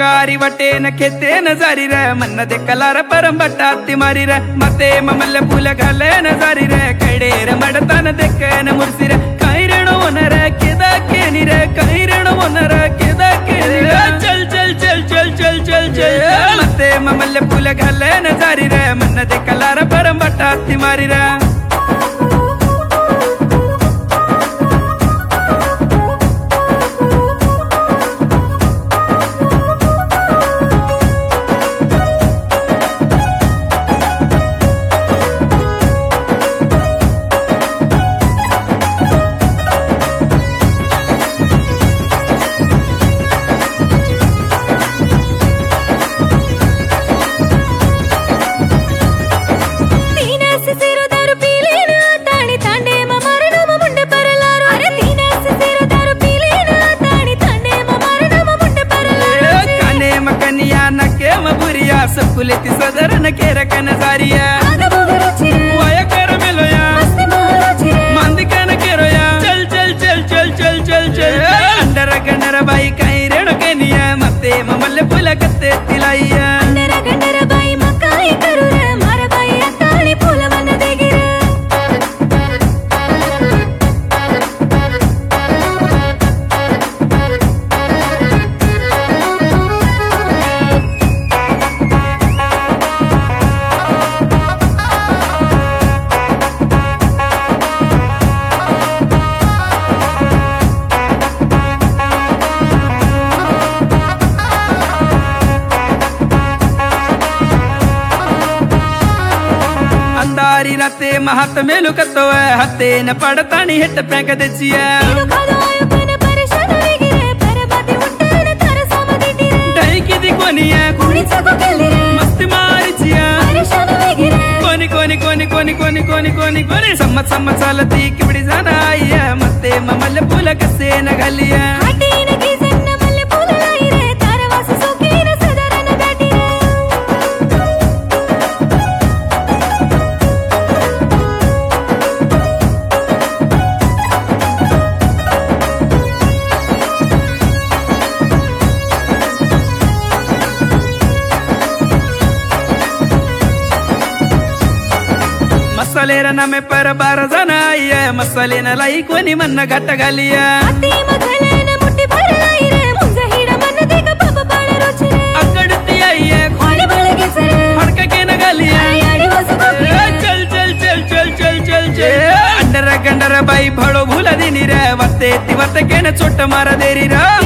ತರಕಾರಿ ಬಟ್ಟೆನ ಕೆತ್ತೇನ ಜಾರಿರ ಮನ್ನದೆ ಕಲಾರ ಪರಂಬಟ್ಟಾತಿ ಮಾರಿರ ಮತ್ತೆ ಮಮಲ್ಲ ಪೂಲ ಗಲೇನ ಜಾರಿರ ಕೈಡೇರ ಮಡತನ ದೆಕ್ಕನ ಮುರ್ಸಿರ ಕೈರಣು ಒನರ ಕೆದಕ್ಕೆ ನಿರ ಕೈರಣು ಒನರ ಕೆದಕ್ಕೆ ಚಲ್ ಚಲ್ ಚಲ್ ಚಲ್ ಚಲ್ ಚಲ್ ಚಲ್ ಮತ್ತೆ ಮಮಲ್ಲ ಪೂಲ ಗಲೇನ ಜಾರಿರ ಮನ್ನದೆ ಕಲಾರ ಪರಂಬಟ್ಟಾತಿ ಮಾರಿರ सकुलेती सदरन केरकन जारिया वयकर मेलोया मंदिकन केरोया चल चल चल चल चल चल चल अंडर गंडर बाई कहीं रेणु केनिया मते ममल्ले फुल कत्ते तिलाइया अंडर गंडर बाई मकाई करूरे मार बाई अताणी फूल वन देगिरे अंदारी राते महत मेलु कतो हते न पड़तानी हिट पैक दचिया डई की दी कोनिया मस्ती मारिचिया कोनी कोनी कोनी कोनी कोनी कोनी कोनी कोनी सम्मत सम्मत सालती किबड़ी जाना आया मते ममल फूल कसे न गलिया मसालेर नमे पर बार जना आइया मसाले न लाई कोनी मन घट गलिया अकड़ती आइया फड़क के न गलिया चल चल चल चल चल चल चल अंडर गंडर बाई भड़ो भूला दिनी रे वत्ते तिवत के न चोट मार देरी रा